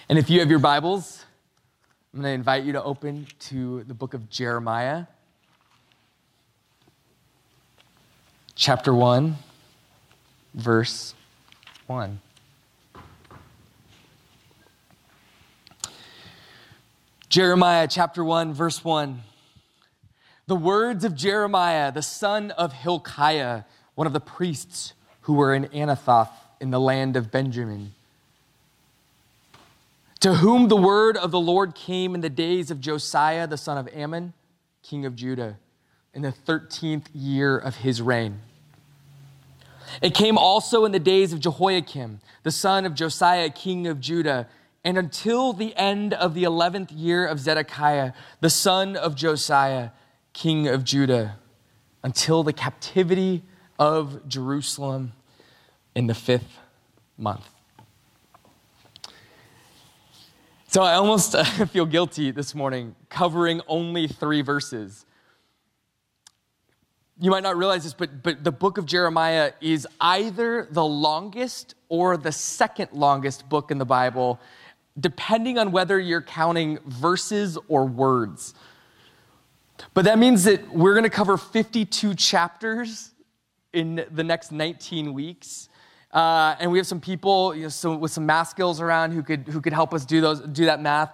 And if you have your Bibles, I'm going to invite you to open to the book of Jeremiah, chapter 1, verse 1. Jeremiah chapter 1, verse 1. The words of Jeremiah, the son of Hilkiah, one of the priests who were in Anathoth in the land of Benjamin, to whom the word of the Lord came in the days of Josiah, the son of Ammon, king of Judah, in the 13th year of his reign. It came also in the days of Jehoiakim, the son of Josiah, king of Judah, and until the end of the 11th year of Zedekiah, the son of Josiah, king of Judah, until the captivity of Jerusalem in the 5th month. So I almost feel guilty this morning covering only 3 verses. You might not realize this, but the book of Jeremiah is either the longest or the second longest book in the Bible, depending on whether you're counting verses or words. But that means that we're going to cover 52 chapters in the next 19 weeks. And we have some people with some math skills around who could help us do that math.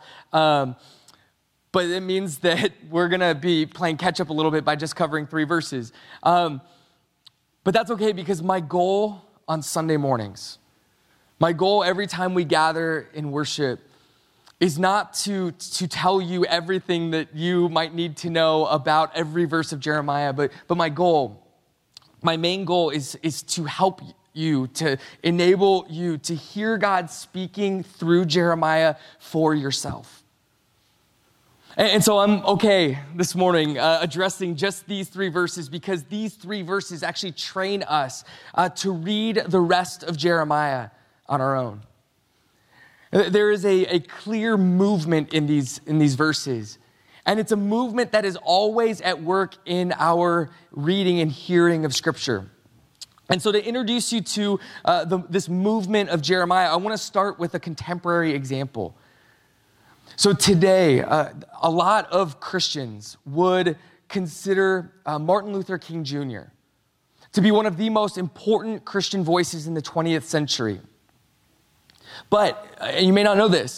But it means that we're going to be playing catch up a little bit by just covering 3 verses. But that's okay, because my goal on Sunday mornings, my goal every time we gather in worship, is not to tell you everything that you might need to know about every verse of Jeremiah, but my main goal is to help you, to enable you to hear God speaking through Jeremiah for yourself. And so I'm okay this morning addressing just these 3 verses, because these 3 verses actually train us to read the rest of Jeremiah on our own. There is a clear movement in these verses, and it's a movement that is always at work in our reading and hearing of Scripture. And so to introduce you to this movement of Jeremiah, I want to start with a contemporary example. So today, a lot of Christians would consider Martin Luther King Jr. to be one of the most important Christian voices in the 20th century. But, and you may not know this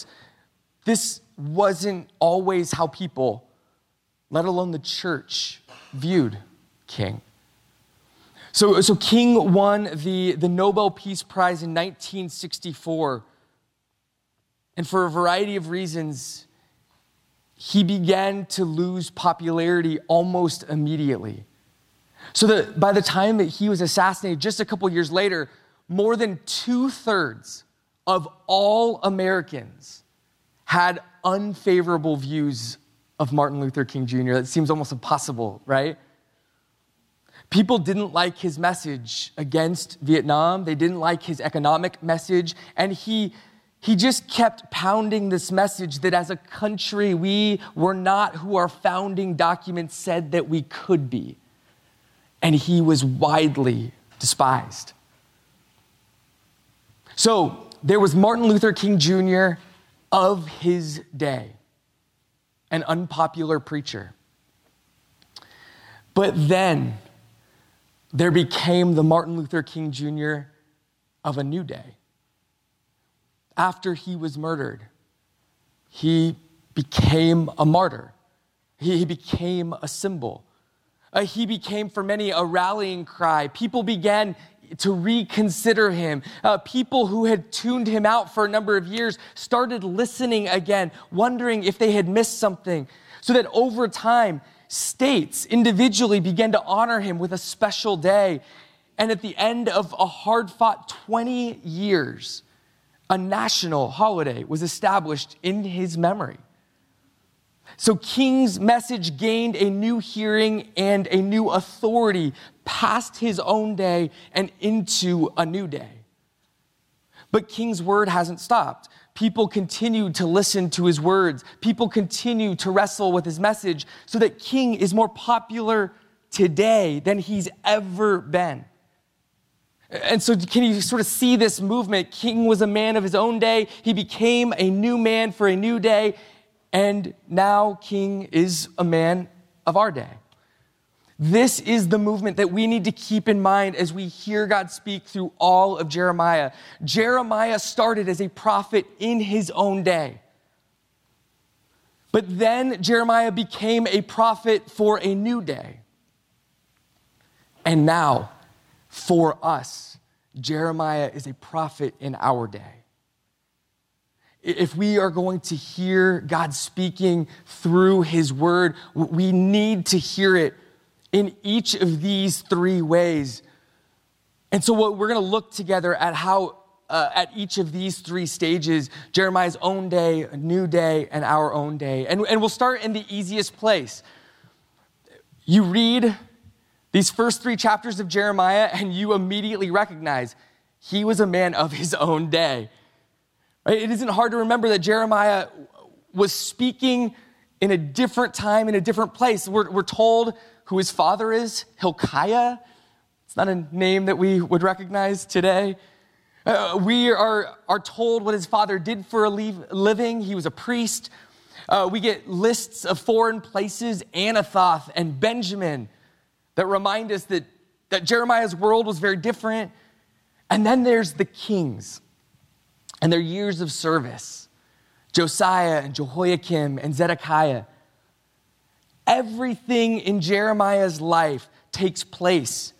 wasn't always how people, let alone the church, viewed King. So King won the Nobel Peace Prize in 1964. And for a variety of reasons, he began to lose popularity almost immediately. So that by the time that he was assassinated, just a couple years later, more than 2/3 of all Americans had unfavorable views of Martin Luther King Jr. That seems almost impossible, right? People didn't like his message against Vietnam. They didn't like his economic message. And he just kept pounding this message that as a country, we were not who our founding documents said that we could be. And he was widely despised. So there was Martin Luther King Jr. of his day, an unpopular preacher. But then there became the Martin Luther King Jr. of a new day. After he was murdered, he became a martyr. He became a symbol. He became, for many, a rallying cry. People began to reconsider him. People who had tuned him out for a number of years started listening again, wondering if they had missed something. So that over time, states individually began to honor him with a special day. And at the end of a hard-fought 20 years, a national holiday was established in his memory. So King's message gained a new hearing and a new authority past his own day and into a new day. But King's word hasn't stopped. People continue to listen to his words. People continue to wrestle with his message, so that King is more popular today than he's ever been. And so can you sort of see this movement? King was a man of his own day. He became a new man for a new day. And now King is a man of our day. This is the movement that we need to keep in mind as we hear God speak through all of Jeremiah. Jeremiah started as a prophet in his own day. But then Jeremiah became a prophet for a new day. And now, for us, Jeremiah is a prophet in our day. If we are going to hear God speaking through his word, we need to hear it in each of these three ways. And so what we're going to look together at how at each of these three stages, Jeremiah's own day, a new day, and our own day. And we'll start in the easiest place. You read these first three chapters of Jeremiah, and you immediately recognize he was a man of his own day. Right? It isn't hard to remember that Jeremiah was speaking in a different time, in a different place. We're told who his father is, Hilkiah. It's not a name that we would recognize today. We are told what his father did for a living. He was a priest. We get lists of foreign places, Anathoth and Benjamin, that remind us that Jeremiah's world was very different. And then there's the kings and their years of service, Josiah and Jehoiakim and Zedekiah. Everything in Jeremiah's life takes place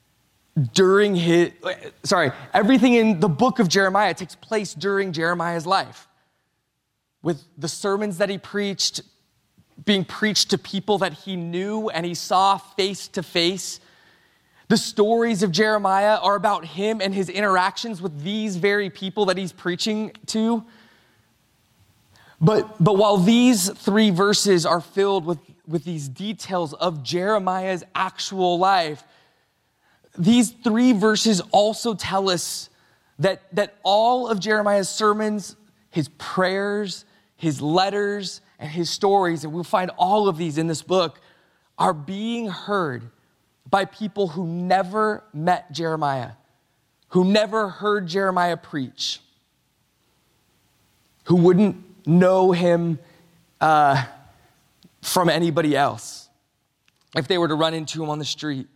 everything in the book of Jeremiah takes place during Jeremiah's life, with the sermons that he preached being preached to people that he knew and he saw face to face. The stories of Jeremiah are about him and his interactions with these very people that he's preaching to. But while these three verses are filled with these details of Jeremiah's actual life, these three verses also tell us that all of Jeremiah's sermons, his prayers, his letters, and his stories, and we'll find all of these in this book, are being heard by people who never met Jeremiah, who never heard Jeremiah preach, who wouldn't know him from anybody else if they were to run into him on the street.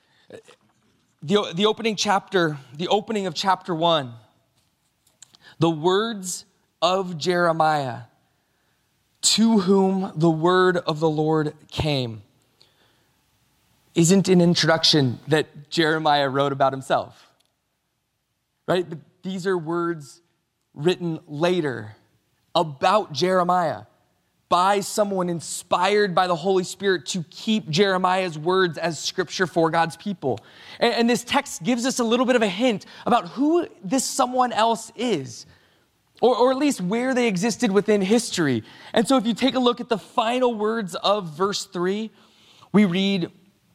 The opening of chapter 1, the words of Jeremiah, to whom the word of the Lord came, isn't an introduction that Jeremiah wrote about himself, right? But these are words written later about Jeremiah by someone inspired by the Holy Spirit to keep Jeremiah's words as scripture for God's people. And this text gives us a little bit of a hint about who this someone else is, or at least where they existed within history. And so if you take a look at the final words of verse 3, we read,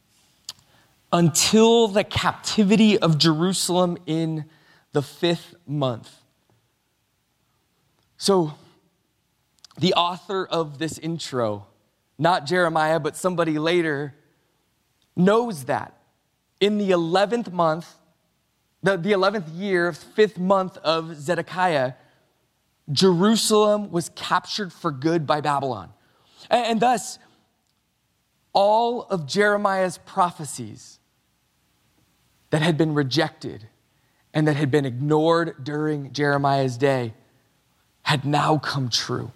until the captivity of Jerusalem in the 5th month. So the author of this intro, not Jeremiah, but somebody later, knows that in the 11th month, the 11th year, 5th month of Zedekiah, Jerusalem was captured for good by Babylon. And thus, all of Jeremiah's prophecies that had been rejected and that had been ignored during Jeremiah's day had now come true.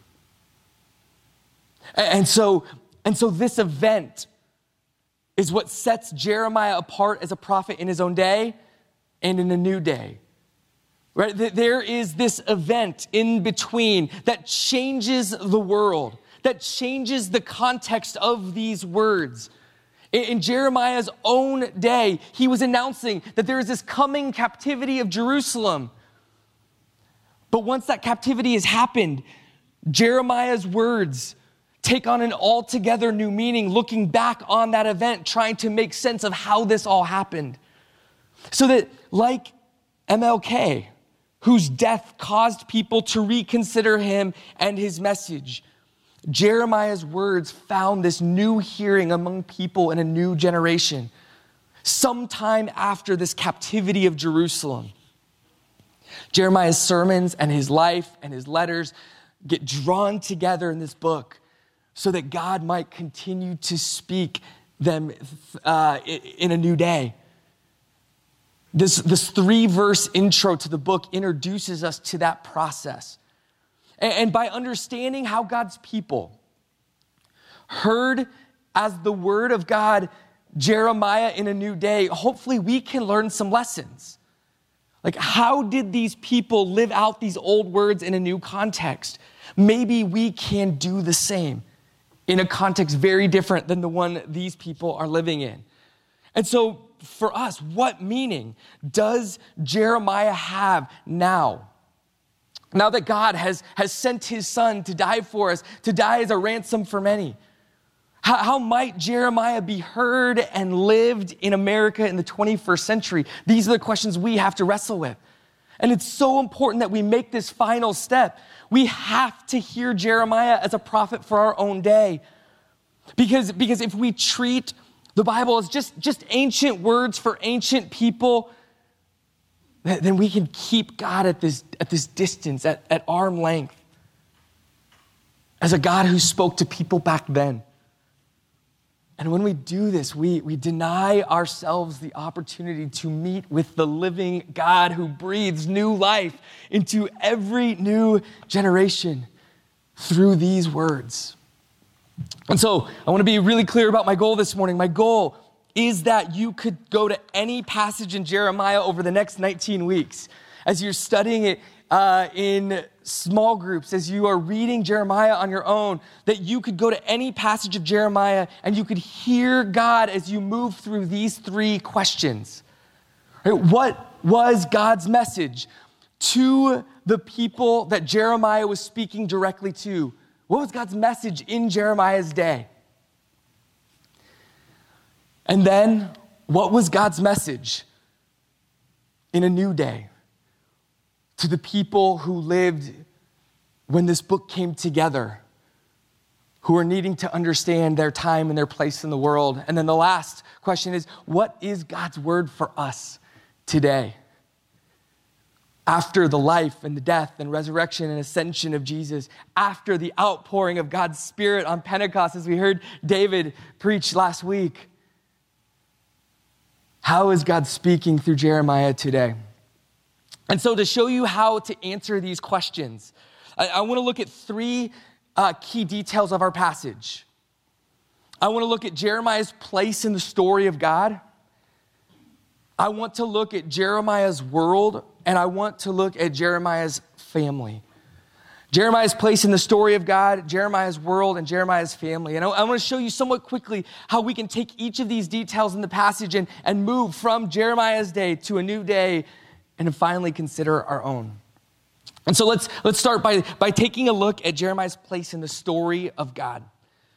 And so this event is what sets Jeremiah apart as a prophet in his own day and in a new day. Right? There is this event in between that changes the world, that changes the context of these words. In Jeremiah's own day, he was announcing that there is this coming captivity of Jerusalem. But once that captivity has happened, Jeremiah's words take on an altogether new meaning, looking back on that event, trying to make sense of how this all happened. So that, like MLK, whose death caused people to reconsider him and his message, Jeremiah's words found this new hearing among people in a new generation. sometime after this captivity of Jerusalem. Jeremiah's sermons and his life and his letters get drawn together in this book so that God might continue to speak them in a new day. This 3-verse intro to the book introduces us to that process. And by understanding how God's people heard as the word of God Jeremiah in a new day, hopefully we can learn some lessons. Like, how did these people live out these old words in a new context? Maybe we can do the same in a context very different than the one these people are living in. And so for us, what meaning does Jeremiah have now? Now that God has sent his son to die for us, to die as a ransom for many. How might Jeremiah be heard and lived in America in the 21st century? These are the questions we have to wrestle with. And it's so important that we make this final step. We have to hear Jeremiah as a prophet for our own day. Because if we treat the Bible as just ancient words for ancient people, then we can keep God at this distance, at arm's length, as a God who spoke to people back then. And when we do this, we deny ourselves the opportunity to meet with the living God who breathes new life into every new generation through these words. And so I want to be really clear about my goal this morning. My goal is that you could go to any passage in Jeremiah over the next 19 weeks as you're studying it in small groups, as you are reading Jeremiah on your own, that you could go to any passage of Jeremiah and you could hear God as you move through these 3 questions. Right? What was God's message to the people that Jeremiah was speaking directly to? What was God's message in Jeremiah's day? And then, what was God's message in a new day to the people who lived when this book came together, who are needing to understand their time and their place in the world? And then the last question is, what is God's word for us today? After the life and the death and resurrection and ascension of Jesus, after the outpouring of God's Spirit on Pentecost, as we heard David preach last week, how is God speaking through Jeremiah today? And so to show you how to answer these questions, I want to look at 3 key details of our passage. I want to look at Jeremiah's place in the story of God. I want to look at Jeremiah's world, and I want to look at Jeremiah's family. Jeremiah's place in the story of God, Jeremiah's world, and Jeremiah's family. And I want to show you somewhat quickly how we can take each of these details in the passage and move from Jeremiah's day to a new day and finally consider our own. And so let's start by taking a look at Jeremiah's place in the story of God.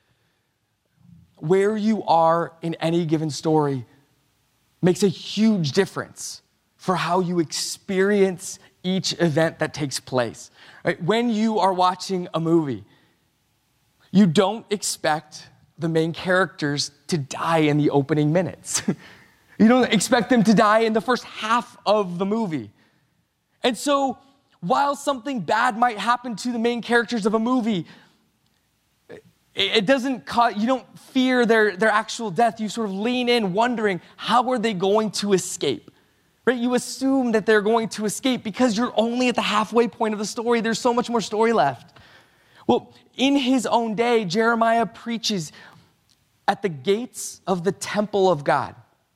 Where you are in any given story makes a huge difference for how you experience each event that takes place. Right? When you are watching a movie, you don't expect the main characters to die in the opening minutes. You don't expect them to die in the first half of the movie. And so, while something bad might happen to the main characters of a movie, it doesn't you don't fear their actual death. You sort of lean in wondering, how are they going to escape? Right? You assume that they're going to escape because you're only at the halfway point of the story. There's so much more story left. Well, in his own day, Jeremiah preaches at the gates of the temple of God.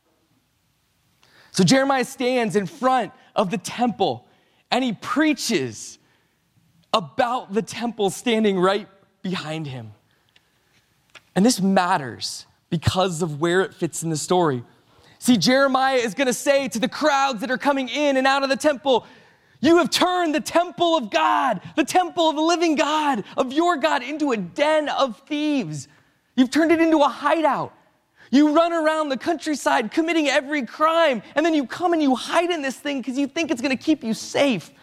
So Jeremiah stands in front of the temple and he preaches about the temple standing right behind him. And this matters because of where it fits in the story. See, Jeremiah is going to say to the crowds that are coming in and out of the temple, you have turned the temple of God, the temple of the living God, of your God, into a den of thieves. You've turned it into a hideout. You run around the countryside committing every crime, and then you come and you hide in this thing because you think it's going to keep you safe.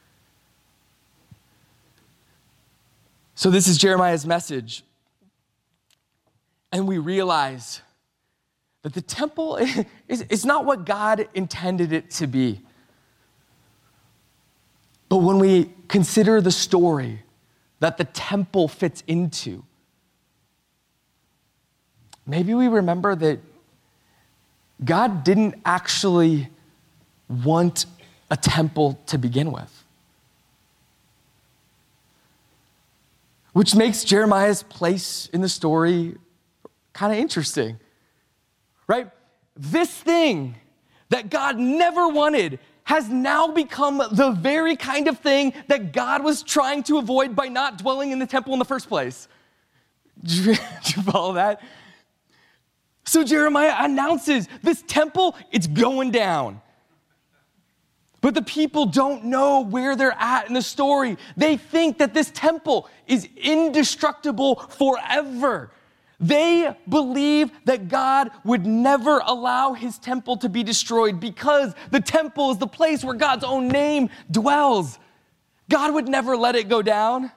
So this is Jeremiah's message. And we realize that the temple is not what God intended it to be. But when we consider the story that the temple fits into, maybe we remember that God didn't actually want a temple to begin with. Which makes Jeremiah's place in the story kind of interesting, right? This thing that God never wanted has now become the very kind of thing that God was trying to avoid by not dwelling in the temple in the first place. Did you follow that? So Jeremiah announces this temple, it's going down. But the people don't know where they're at in the story. They think that this temple is indestructible forever. They believe that God would never allow his temple to be destroyed because the temple is the place where God's own name dwells. God would never let it go down.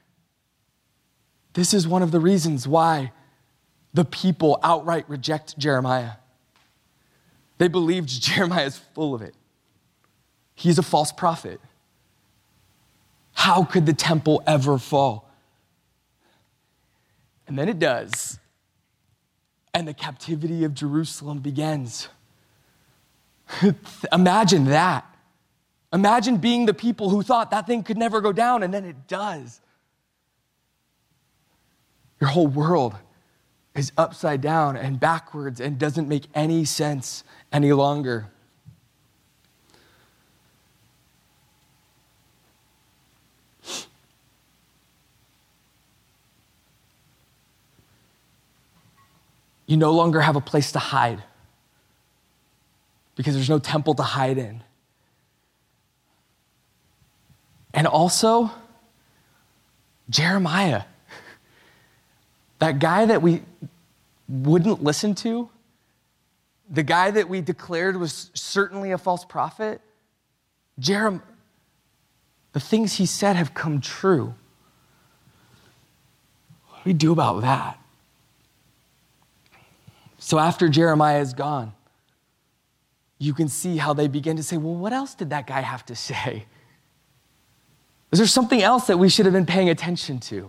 This is one of the reasons why the people outright reject Jeremiah. They believed Jeremiah is full of it. He's a false prophet. How could the temple ever fall? And then it does. And the captivity of Jerusalem begins. Imagine that. Imagine being the people who thought that thing could never go down, and then it does. Your whole world is upside down and backwards and doesn't make any sense any longer. You no longer have a place to hide because there's no temple to hide in. And also, Jeremiah, that guy that we wouldn't listen to, the guy that we declared was certainly a false prophet, the things he said have come true. What do we do about that? So after Jeremiah is gone, you can see how they begin to say, well, what else did that guy have to say? Is there something else that we should have been paying attention to?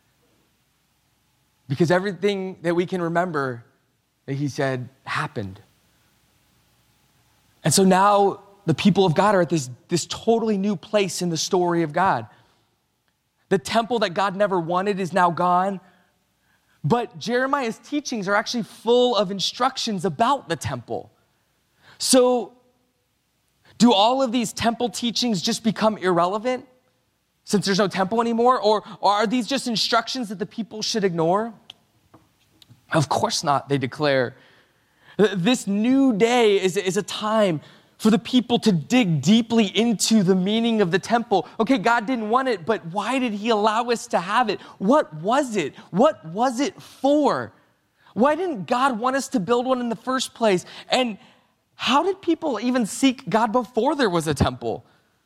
Because everything that we can remember that he said happened. And so now the people of God are at this totally new place in the story of God. The temple that God never wanted is now gone. But Jeremiah's teachings are actually full of instructions about the temple. So, do all of these temple teachings just become irrelevant since there's no temple anymore? Or are these just instructions that the people should ignore? Of course not, they declare. This new day is a time for the people to dig deeply into the meaning of the temple. Okay, God didn't want it, but why did he allow us to have it? What was it? What was it for? Why didn't God want us to build one in the first place? And how did people even seek God before there was a temple?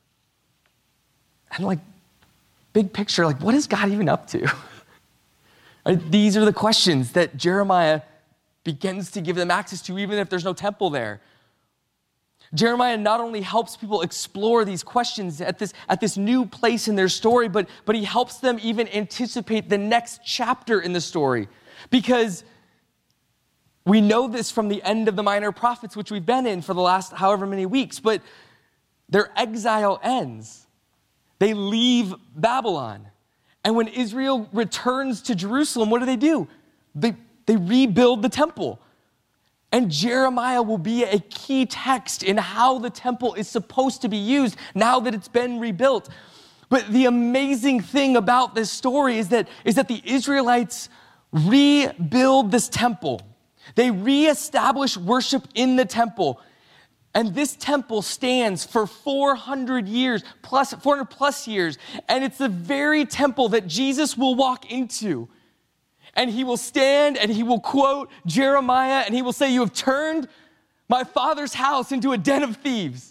And big picture, what is God even up to? These are the questions that Jeremiah begins to give them access to, even if there's no temple there. Jeremiah not only helps people explore these questions at this new place in their story, but he helps them even anticipate the next chapter in the story. Because we know this from the end of the Minor Prophets, which we've been in for the last however many weeks, but their exile ends. They leave Babylon. And when Israel returns to Jerusalem, what do? They rebuild the temple. And Jeremiah will be a key text in how the temple is supposed to be used now that it's been rebuilt. But the amazing thing about this story is that the Israelites rebuild this temple. They reestablish worship in the temple. And this temple stands for 400 plus years. And it's the very temple that Jesus will walk into. And he will stand and he will quote Jeremiah and he will say, "You have turned my father's house into a den of thieves."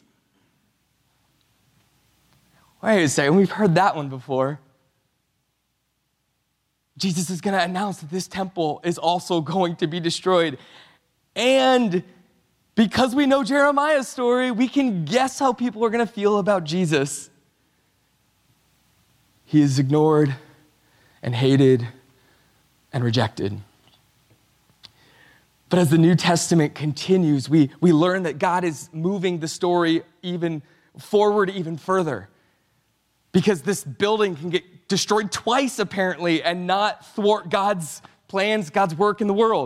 Wait a second, we've heard that one before. Jesus is going to announce that this temple is also going to be destroyed. And because we know Jeremiah's story, we can guess how people are going to feel about Jesus. He is ignored and hated and rejected. But as the New Testament continues, we learn that God is moving the story even forward even further. Because this building can get destroyed twice, apparently, and not thwart God's plans, God's work in the world.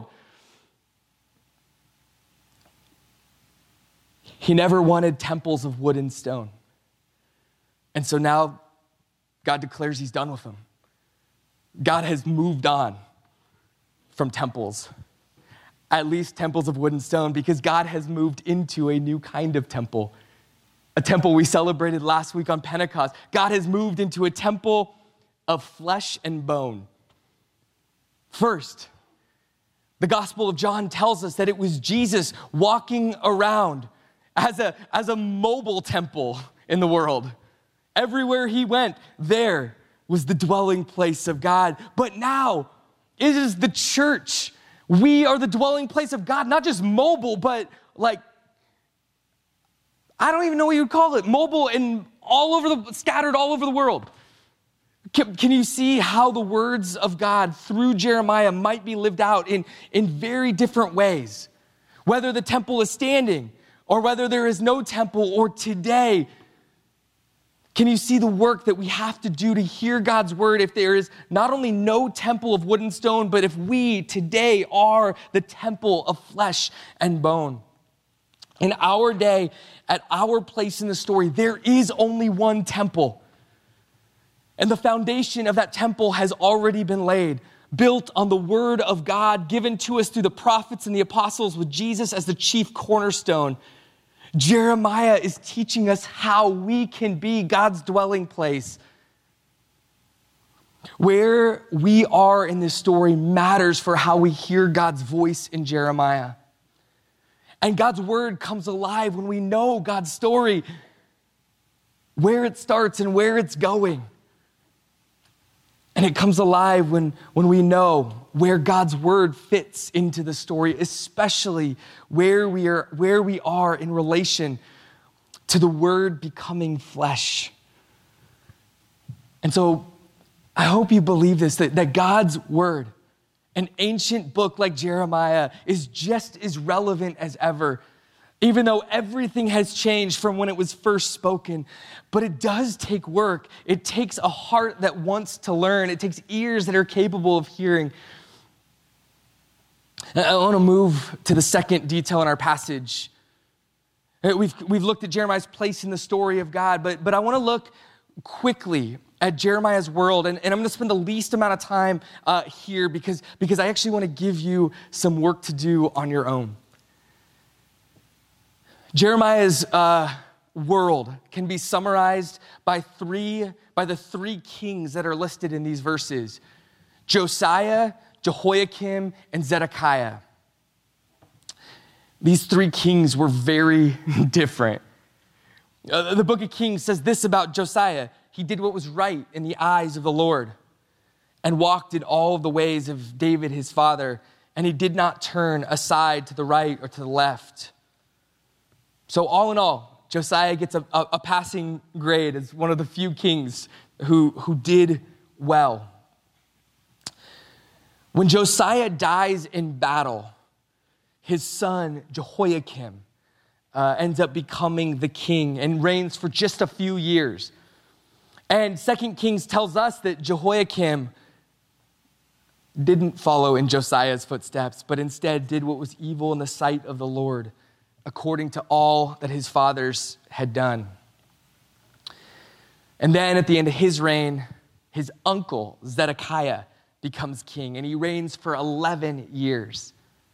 He never wanted temples of wood and stone. And so now God declares he's done with them. God has moved on from temples, at least temples of wood and stone, because God has moved into a new kind of temple, a temple we celebrated last week on Pentecost. God has moved into a temple of flesh and bone. First, the Gospel of John tells us that it was Jesus walking around as a mobile temple in the world. Everywhere he went, there was the dwelling place of God. But now, it is the church. We are the dwelling place of God, not just mobile, but like, I don't even know what you'd call it, mobile and scattered all over the world. Can you see how the words of God through Jeremiah might be lived out in very different ways? Whether the temple is standing, or whether there is no temple, or today, can you see the work that we have to do to hear God's word if there is not only no temple of wood and stone, but if we today are the temple of flesh and bone? In our day, at our place in the story, there is only one temple. And the foundation of that temple has already been laid, built on the word of God given to us through the prophets and the apostles with Jesus as the chief cornerstone. Jeremiah is teaching us how we can be God's dwelling place. Where we are in this story matters for how we hear God's voice in Jeremiah. And God's word comes alive when we know God's story, where it starts and where it's going. And it comes alive when we know where God's word fits into the story, especially where we are in relation to the word becoming flesh. And so I hope you believe this, that God's word, an ancient book like Jeremiah, is just as relevant as ever, even though everything has changed from when it was first spoken. But it does take work. It takes a heart that wants to learn. It takes ears that are capable of hearing. I want to move to the second detail in our passage. We've looked at Jeremiah's place in the story of God, but I want to look quickly at Jeremiah's world, and I'm going to spend the least amount of time here because I actually want to give you some work to do on your own. Jeremiah's world can be summarized by the three kings that are listed in these verses: Josiah, Jehoiakim, and Zedekiah. These three kings were very different. The book of Kings says this about Josiah: he did what was right in the eyes of the Lord and walked in all of the ways of David his father, and he did not turn aside to the right or to the left. So all in all, Josiah gets a passing grade as one of the few kings who did well. When Josiah dies in battle, his son Jehoiakim ends up becoming the king and reigns for just a few years. And 2 Kings tells us that Jehoiakim didn't follow in Josiah's footsteps, but instead did what was evil in the sight of the Lord, according to all that his fathers had done. And then at the end of his reign, his uncle Zedekiah becomes king, and he reigns for 11 years.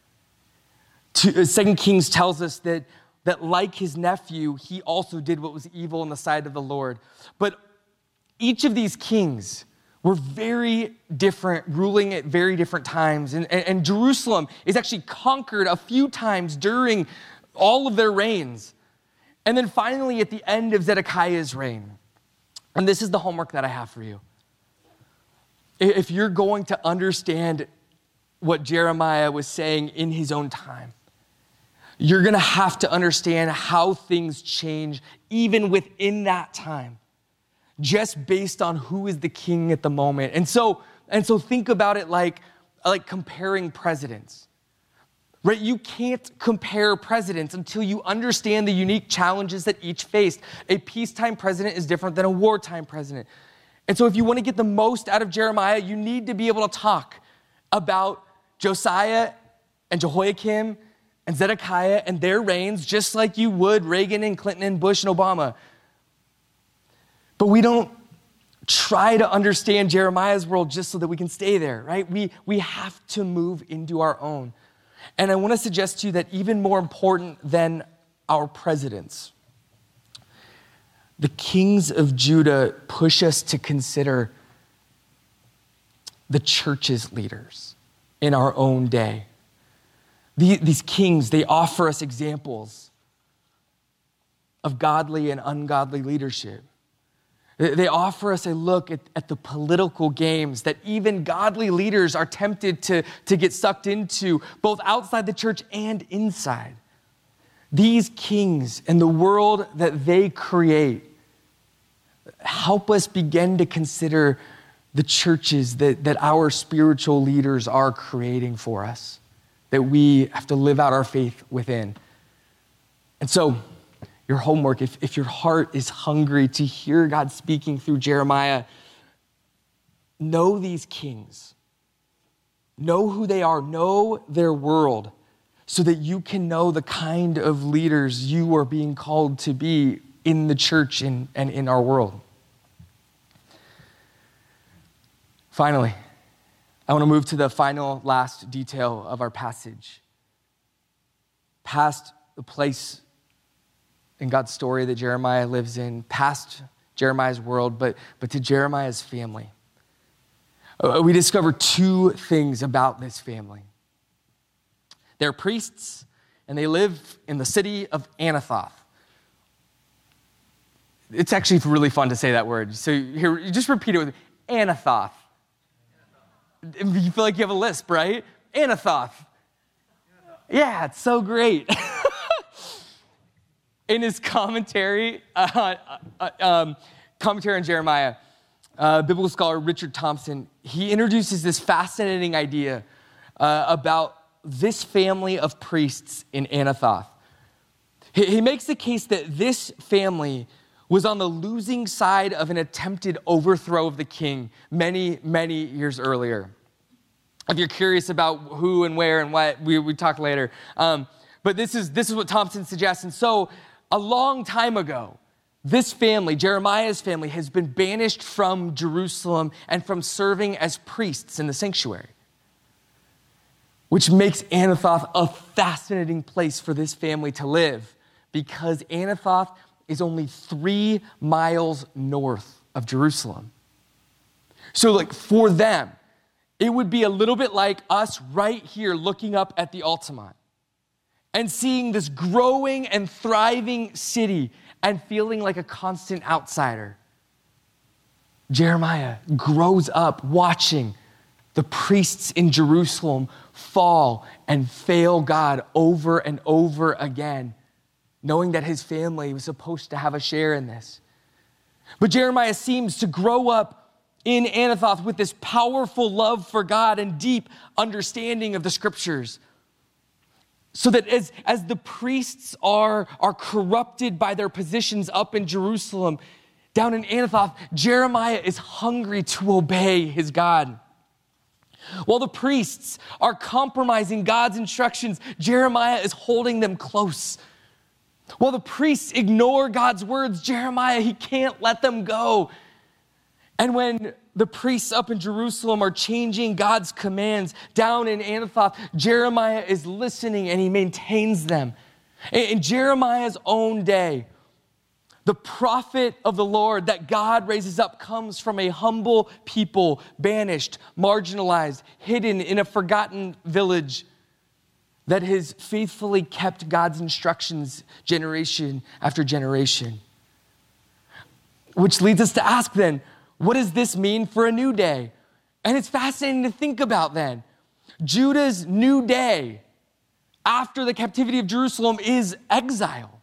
2 Kings tells us that like his nephew, he also did what was evil in the sight of the Lord. But each of these kings were very different, ruling at very different times. And Jerusalem is actually conquered a few times during all of their reigns. And then finally, at the end of Zedekiah's reign, and this is the homework that I have for you. If you're going to understand what Jeremiah was saying in his own time, you're going to have to understand how things change even within that time, just based on who is the king at the moment. And so think about it like comparing presidents. Right? You can't compare presidents until you understand the unique challenges that each faced. A peacetime president is different than a wartime president. And so if you want to get the most out of Jeremiah, you need to be able to talk about Josiah and Jehoiakim and Zedekiah and their reigns, just like you would Reagan and Clinton and Bush and Obama. But we don't try to understand Jeremiah's world just so that we can stay there, right? We have to move into our own. And I want to suggest to you that even more important than our presidents, the kings of Judah push us to consider the church's leaders in our own day. These kings, they offer us examples of godly and ungodly leadership. They offer us a look at the political games that even godly leaders are tempted to get sucked into, both outside the church and inside. These kings and the world that they create help us begin to consider the churches that our spiritual leaders are creating for us, that we have to live out our faith within. And so, your homework, if your heart is hungry to hear God speaking through Jeremiah, know these kings. Know who they are. Know their world so that you can know the kind of leaders you are being called to be in the church and in our world. Finally, I want to move to the last detail of our passage. Past the place in God's story that Jeremiah lives in, past Jeremiah's world, but to Jeremiah's family. We discover two things about this family. They're priests, and they live in the city of Anathoth. It's actually really fun to say that word. So here, you just repeat it with me. Anathoth. You feel like you have a lisp, right? Anathoth. Yeah, it's so great. In his commentary on Jeremiah, biblical scholar Richard Thompson, he introduces this fascinating idea about this family of priests in Anathoth. He makes the case that this family was on the losing side of an attempted overthrow of the king many, many years earlier. If you're curious about who and where and what, we talk later. But this is what Thompson suggests. And so a long time ago, this family, Jeremiah's family, has been banished from Jerusalem and from serving as priests in the sanctuary, which makes Anathoth a fascinating place for this family to live because Anathoth is only 3 miles north of Jerusalem. So for them, it would be a little bit like us right here looking up at the Altamont and seeing this growing and thriving city and feeling like a constant outsider. Jeremiah grows up watching the priests in Jerusalem fall and fail God over and over again, knowing that his family was supposed to have a share in this. But Jeremiah seems to grow up in Anathoth with this powerful love for God and deep understanding of the scriptures. So that as the priests are corrupted by their positions up in Jerusalem, down in Anathoth, Jeremiah is hungry to obey his God. While the priests are compromising God's instructions, Jeremiah is holding them close. While the priests ignore God's words, Jeremiah, he can't let them go. And when the priests up in Jerusalem are changing God's commands down in Anathoth, Jeremiah is listening and he maintains them. In Jeremiah's own day, the prophet of the Lord that God raises up comes from a humble people, banished, marginalized, hidden in a forgotten village that has faithfully kept God's instructions generation after generation. Which leads us to ask then, what does this mean for a new day? And it's fascinating to think about then. Judah's new day after the captivity of Jerusalem is exile.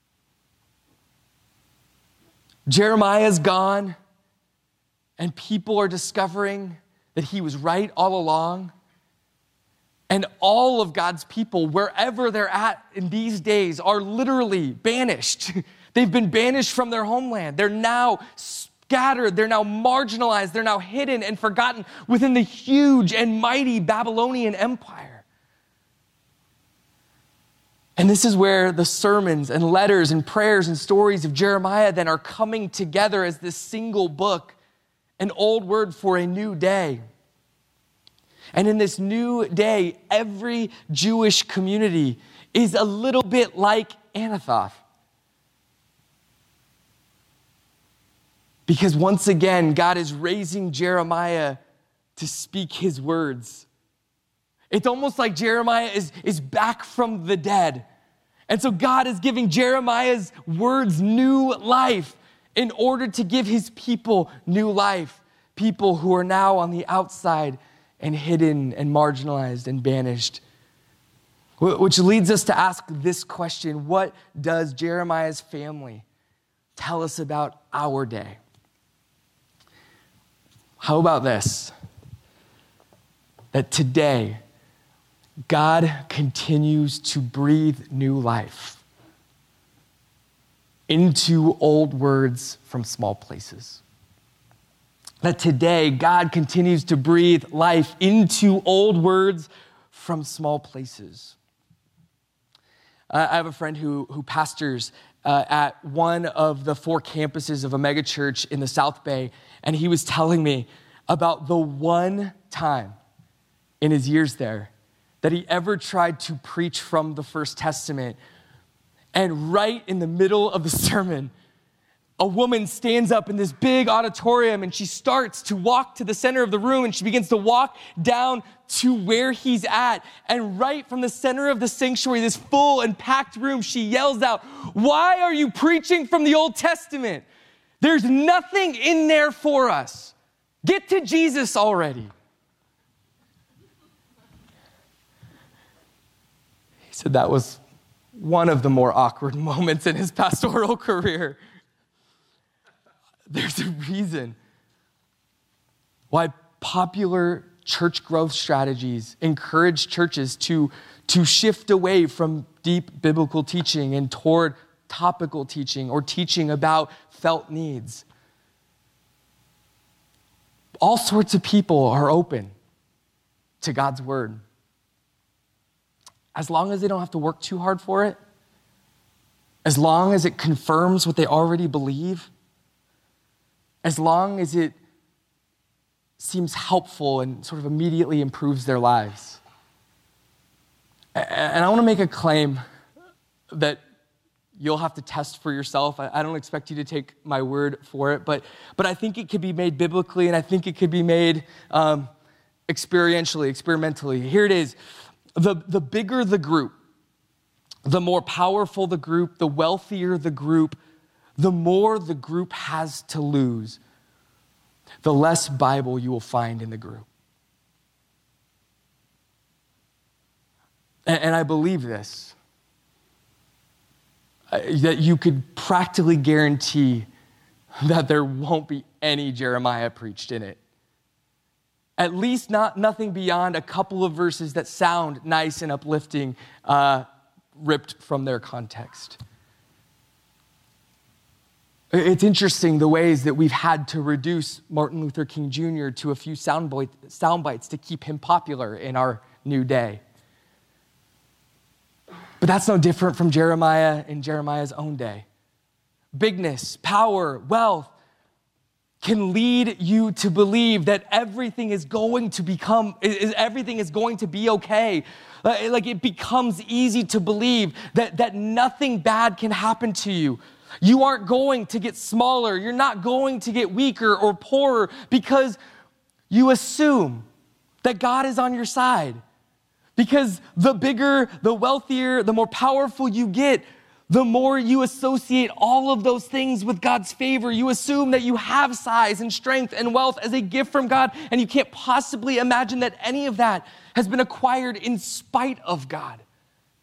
Jeremiah's gone, and people are discovering that he was right all along. And all of God's people, wherever they're at in these days, are literally banished. They've been banished from their homeland. They're now scattered. They're now marginalized. They're now hidden and forgotten within the huge and mighty Babylonian Empire. And this is where the sermons and letters and prayers and stories of Jeremiah then are coming together as this single book, an old word for a new day. And in this new day, every Jewish community is a little bit like Anathoth. Because once again, God is raising Jeremiah to speak his words. It's almost like Jeremiah is back from the dead. And so God is giving Jeremiah's words new life in order to give his people new life. People who are now on the outside and hidden and marginalized and banished. Which leads us to ask this question: what does Jeremiah's family tell us about our day? How about this? That today, God continues to breathe new life into old words from small places. That today, God continues to breathe life into old words from small places. I have a friend who pastors at one of the 4 campuses of a megachurch in the South Bay, and he was telling me about the one time in his years there that he ever tried to preach from the First Testament, and right in the middle of the sermon, a woman stands up in this big auditorium and she starts to walk to the center of the room and she begins to walk down to where he's at. And right from the center of the sanctuary, this full and packed room, she yells out, "Why are you preaching from the Old Testament? There's nothing in there for us. Get to Jesus already." He said that was one of the more awkward moments in his pastoral career. There's a reason why popular church growth strategies encourage churches to shift away from deep biblical teaching and toward topical teaching or teaching about felt needs. All sorts of people are open to God's word, as long as they don't have to work too hard for it, as long as it confirms what they already believe, as long as it seems helpful and sort of immediately improves their lives. And I want to make a claim that you'll have to test for yourself. I don't expect you to take my word for it, but I think it could be made biblically, and I think it could be made experimentally. Here it is. The bigger the group, the more powerful the group, the wealthier the group, the more the group has to lose, the less Bible you will find in the group. And I believe this, that you could practically guarantee that there won't be any Jeremiah preached in it. At least nothing beyond a couple of verses that sound nice and uplifting, ripped from their context. It's interesting the ways that we've had to reduce Martin Luther King Jr. to a few sound bites to keep him popular in our new day. But that's no different from Jeremiah in Jeremiah's own day. Bigness, power, wealth can lead you to believe that everything is going to be okay. Like it becomes easy to believe that nothing bad can happen to you. You aren't going to get smaller. You're not going to get weaker or poorer because you assume that God is on your side. Because the bigger, the wealthier, the more powerful you get, the more you associate all of those things with God's favor. You assume that you have size and strength and wealth as a gift from God, and you can't possibly imagine that any of that has been acquired in spite of God.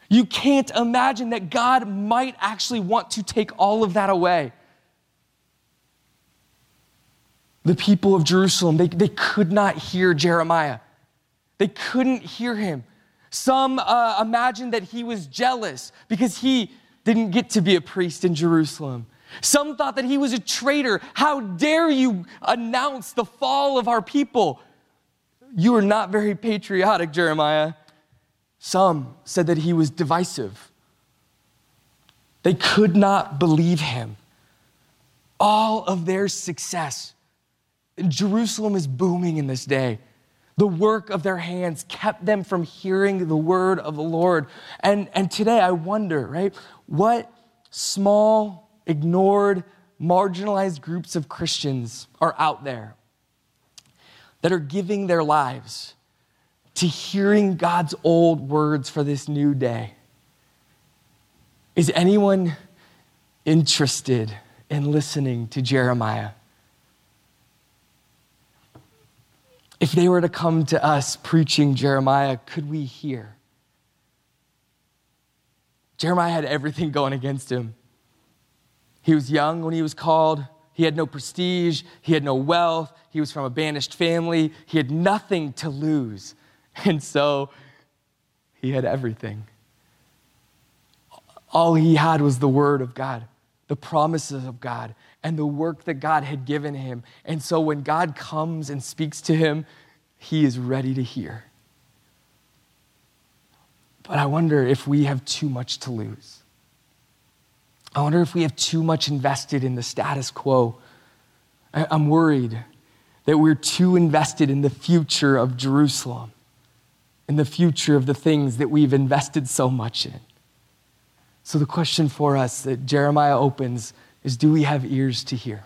You can't imagine that God might actually want to take all of that away. The people of Jerusalem, they could not hear Jeremiah. They couldn't hear him. Some imagined that he was jealous because he didn't get to be a priest in Jerusalem. Some thought that he was a traitor. How dare you announce the fall of our people? You are not very patriotic, Jeremiah. Some said that he was divisive. They could not believe him. All of their success. Jerusalem is booming in this day. The work of their hands kept them from hearing the word of the Lord. And today I wonder, right, what small, ignored, marginalized groups of Christians are out there that are giving their lives to hearing God's old words for this new day? Is anyone interested in listening to Jeremiah? If they were to come to us preaching Jeremiah, could we hear? Jeremiah had everything going against him. He was young when he was called. He had no prestige. He had no wealth. He was from a banished family. He had nothing to lose. And so he had everything. All he had was the word of God, the promises of God, and the work that God had given him. And so when God comes and speaks to him, he is ready to hear. But I wonder if we have too much to lose. I wonder if we have too much invested in the status quo. I'm worried that we're too invested in the future of Jerusalem, in the future of the things that we've invested so much in. So the question for us that Jeremiah opens is, do we have ears to hear?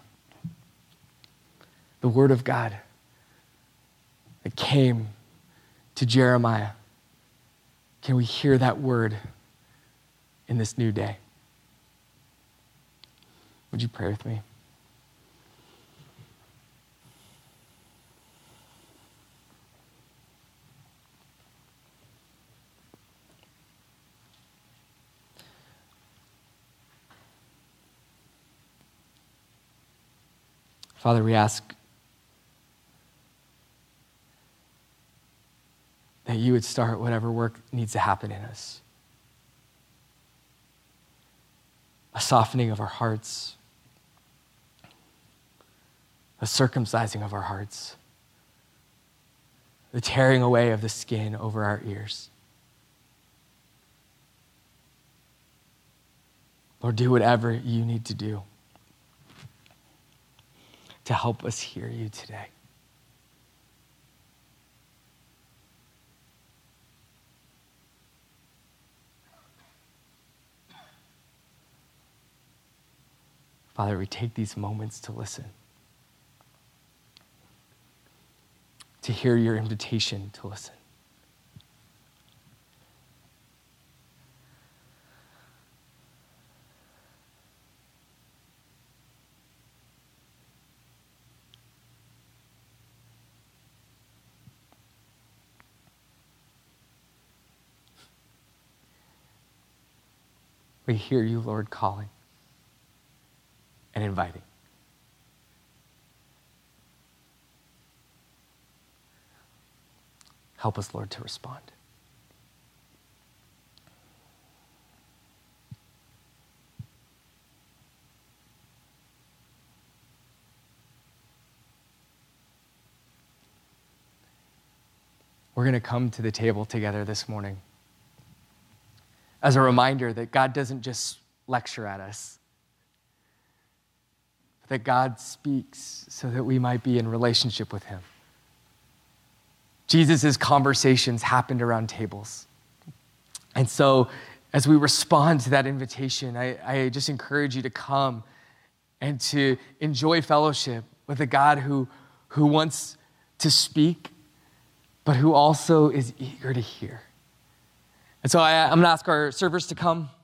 The word of God that came to Jeremiah. Can we hear that word in this new day? Would you pray with me? Father, we ask that you would start whatever work needs to happen in us. A softening of our hearts, a circumcising of our hearts, the tearing away of the skin over our ears. Lord, do whatever you need to do to help us hear you today. Father, we take these moments to listen, to hear your invitation to listen. We hear you, Lord, calling and inviting. Help us, Lord, to respond. We're going to come to the table together this morning as a reminder that God doesn't just lecture at us, but that God speaks so that we might be in relationship with him. Jesus' conversations happened around tables. And so as we respond to that invitation, I just encourage you to come and to enjoy fellowship with a God who wants to speak, but who also is eager to hear. And so I'm going to ask our servers to come.